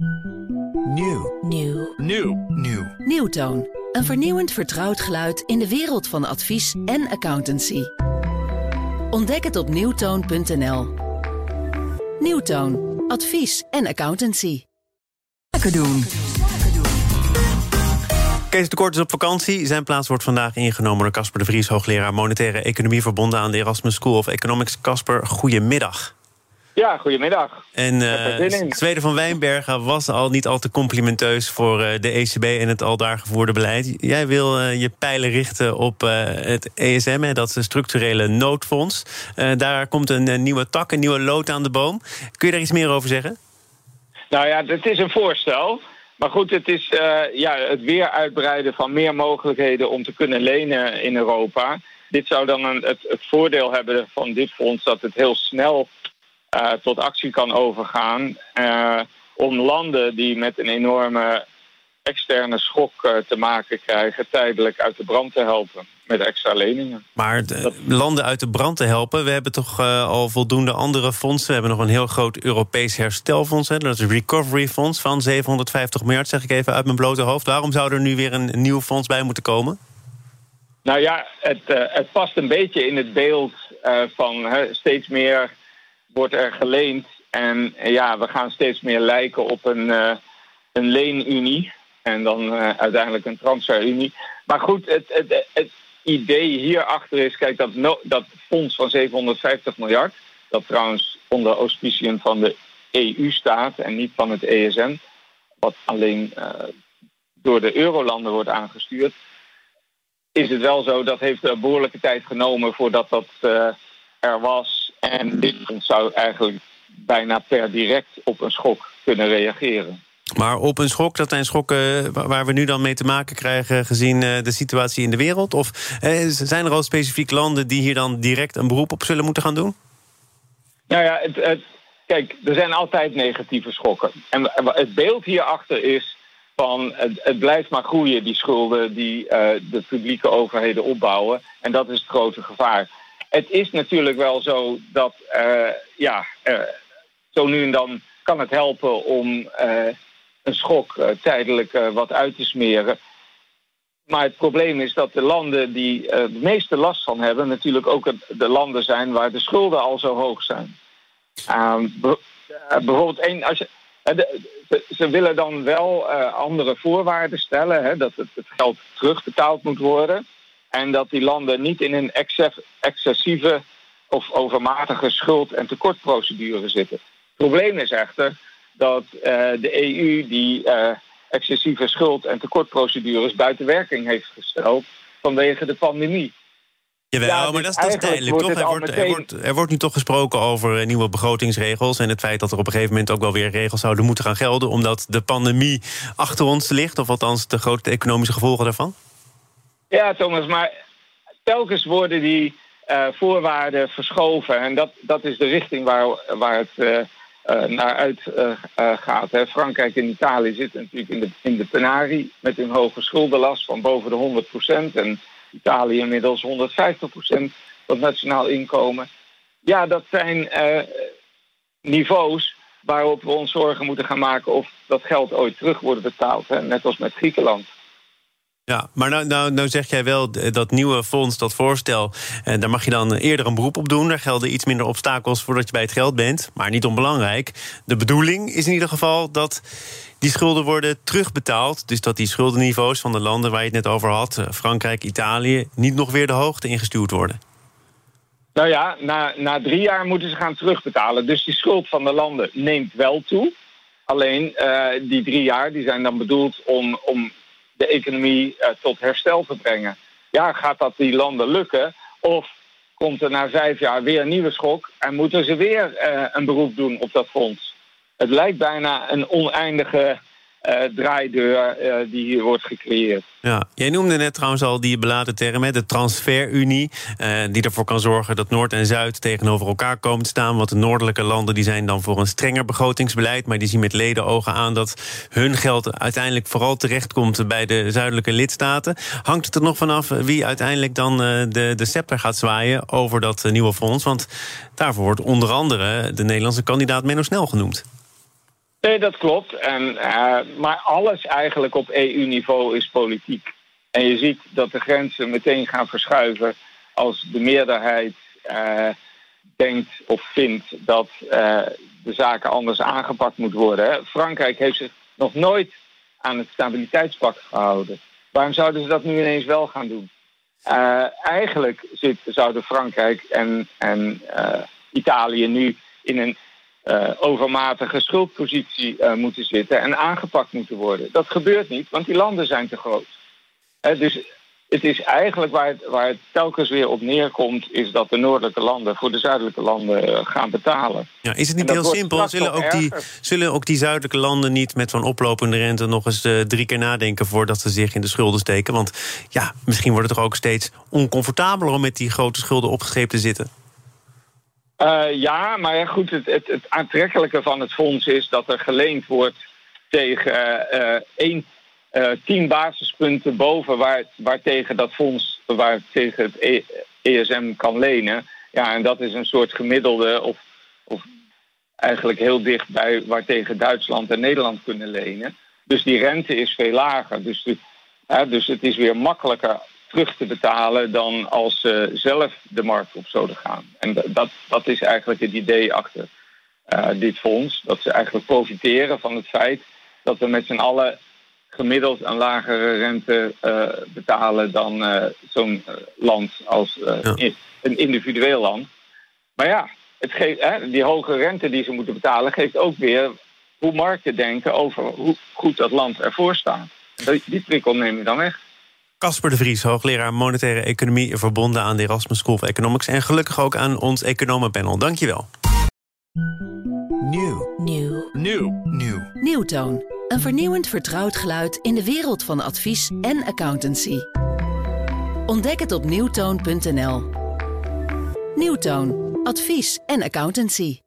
Nieuw. Nieuwtoon. Een vernieuwend vertrouwd geluid in de wereld van advies en accountancy. Ontdek het op nieuwtoon.nl. Nieuwtoon. Advies en accountancy. Zaken doen. Kees de Kort is op vakantie. Zijn plaats wordt vandaag ingenomen door Casper de Vries, hoogleraar monetaire economie verbonden aan de Erasmus School of Economics. Casper, goedemiddag. Ja, goedemiddag. En Zweden van Wijnbergen was al niet al te complimenteus voor de ECB en het al daar gevoerde beleid. Jij wil je pijlen richten op het ESM, dat is een structurele noodfonds. Daar komt een nieuwe tak, een nieuwe loot aan de boom. Kun je daar iets meer over zeggen? Nou ja, het is een voorstel. Maar goed, het is het weer uitbreiden van meer mogelijkheden om te kunnen lenen in Europa. Dit zou dan het voordeel hebben van dit fonds dat het heel snel tot actie kan overgaan om landen die met een enorme externe schok te maken krijgen tijdelijk uit de brand te helpen met extra leningen. Maar landen uit de brand te helpen, we hebben toch al voldoende andere fondsen. We hebben nog een heel groot Europees herstelfonds, dat is het Recovery Fonds van 750 miljard, zeg ik even uit mijn blote hoofd. Waarom zou er nu weer een nieuw fonds bij moeten komen? Nou ja, het past een beetje in het beeld van steeds meer wordt er geleend. En we gaan steeds meer lijken op een leenunie. En dan uiteindelijk een transferunie. Maar goed, het idee hierachter is, kijk, dat fonds van 750 miljard... dat trouwens onder auspiciën van de EU staat en niet van het ESM... wat alleen door de eurolanden wordt aangestuurd... is het wel zo, dat heeft een behoorlijke tijd genomen voordat dat er was... En dit zou eigenlijk bijna per direct op een schok kunnen reageren. Maar op een schok, dat zijn schokken waar we nu dan mee te maken krijgen gezien de situatie in de wereld? Of zijn er al specifiek landen die hier dan direct een beroep op zullen moeten gaan doen? Nou ja, kijk, er zijn altijd negatieve schokken. En het beeld hierachter is van het blijft maar groeien, die schulden die de publieke overheden opbouwen. En dat is het grote gevaar. Het is natuurlijk wel zo dat zo nu en dan kan het helpen om een schok tijdelijk wat uit te smeren. Maar het probleem is dat de landen die de meeste last van hebben... natuurlijk ook de landen zijn waar de schulden al zo hoog zijn. Bijvoorbeeld, ze willen dan wel andere voorwaarden stellen... dat het geld terugbetaald moet worden... En dat die landen niet in een excessieve of overmatige schuld- en tekortprocedure zitten. Het probleem is echter dat de EU die excessieve schuld- en tekortprocedures buiten werking heeft gesteld vanwege de pandemie. Jawel, maar dat is tijdelijk, toch? Er wordt nu toch gesproken over nieuwe begrotingsregels... en het feit dat er op een gegeven moment ook wel weer regels zouden moeten gaan gelden... omdat de pandemie achter ons ligt, of althans de grote economische gevolgen daarvan? Ja, Thomas, maar telkens worden die voorwaarden verschoven. En dat is de richting waar het naar uit gaat. Frankrijk en Italië zitten natuurlijk in de penarie... met een hoge schuldenlast van boven de 100%. En Italië inmiddels 150% van het nationaal inkomen. Ja, dat zijn niveaus waarop we ons zorgen moeten gaan maken... of dat geld ooit terug wordt betaald. Net als met Griekenland. Ja, maar nou zeg jij wel, dat nieuwe fonds, dat voorstel... daar mag je dan eerder een beroep op doen. Daar gelden iets minder obstakels voordat je bij het geld bent. Maar niet onbelangrijk. De bedoeling is in ieder geval dat die schulden worden terugbetaald. Dus dat die schuldenniveaus van de landen waar je het net over had... Frankrijk, Italië, niet nog weer de hoogte ingestuurd worden. Nou ja, na 3 jaar moeten ze gaan terugbetalen. Dus die schuld van de landen neemt wel toe. Alleen die 3 jaar die zijn dan bedoeld om de economie tot herstel te brengen. Ja, gaat dat die landen lukken? Of komt er na 5 jaar weer een nieuwe schok... en moeten ze weer een beroep doen op dat fonds? Het lijkt bijna een oneindige draaideur die hier wordt gecreëerd. Ja, jij noemde net trouwens al die beladen term, de transferunie... die ervoor kan zorgen dat Noord en Zuid tegenover elkaar komen te staan. Want de noordelijke landen die zijn dan voor een strenger begrotingsbeleid... maar die zien met ledenogen aan dat hun geld uiteindelijk vooral terechtkomt... bij de zuidelijke lidstaten. Hangt het er nog vanaf wie uiteindelijk dan de scepter gaat zwaaien... over dat nieuwe fonds? Want daarvoor wordt onder andere de Nederlandse kandidaat Menno Snel genoemd. Nee, dat klopt. Maar alles eigenlijk op EU-niveau is politiek. En je ziet dat de grenzen meteen gaan verschuiven als de meerderheid denkt of vindt dat de zaken anders aangepakt moeten worden. Hè. Frankrijk heeft zich nog nooit aan het stabiliteitspact gehouden. Waarom zouden ze dat nu ineens wel gaan doen? Eigenlijk zouden Frankrijk en Italië nu in een overmatige schuldpositie moeten zitten en aangepakt moeten worden. Dat gebeurt niet, want die landen zijn te groot. Dus het is eigenlijk waar het telkens weer op neerkomt, is dat de noordelijke landen voor de zuidelijke landen gaan betalen. Ja, is het niet heel simpel? Zullen ook die zuidelijke landen niet met zo'n oplopende rente nog eens 3 keer nadenken voordat ze zich in de schulden steken? Want ja, misschien wordt het toch ook steeds oncomfortabeler om met die grote schulden opgescheept te zitten. Ja, maar goed, het aantrekkelijke van het fonds is dat er geleend wordt tegen 10 basispunten boven waar tegen dat fonds, waar tegen het ESM kan lenen. Ja, en dat is een soort gemiddelde of eigenlijk heel dicht bij waar tegen Duitsland en Nederland kunnen lenen. Dus die rente is veel lager. Dus het is weer makkelijker terug te betalen dan als ze zelf de markt op zouden gaan. En dat is eigenlijk het idee achter dit fonds. Dat ze eigenlijk profiteren van het feit dat we met z'n allen gemiddeld een lagere rente betalen dan zo'n land als een individueel land. Maar ja, het geeft, die hoge rente die ze moeten betalen geeft ook weer hoe markten denken over hoe goed dat land ervoor staat. Die prikkel neem je dan weg. Casper de Vries, hoogleraar monetaire economie, verbonden aan de Erasmus School of Economics en gelukkig ook aan ons economenpanel. Dankjewel. Nieuwtoon. Een vernieuwend vertrouwd geluid in de wereld van advies en accountancy. Ontdek het op nieuwtoon.nl. Nieuwtoon. Advies en accountancy.